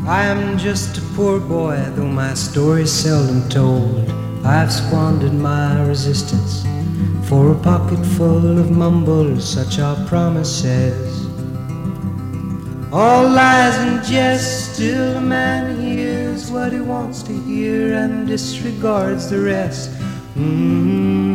I am just a poor boy, though my story's seldom told. I've squandered my resistance for a pocket full of mumbles, such are promises. All lies and jest, still a man hears what he wants to hear and disregards the rest.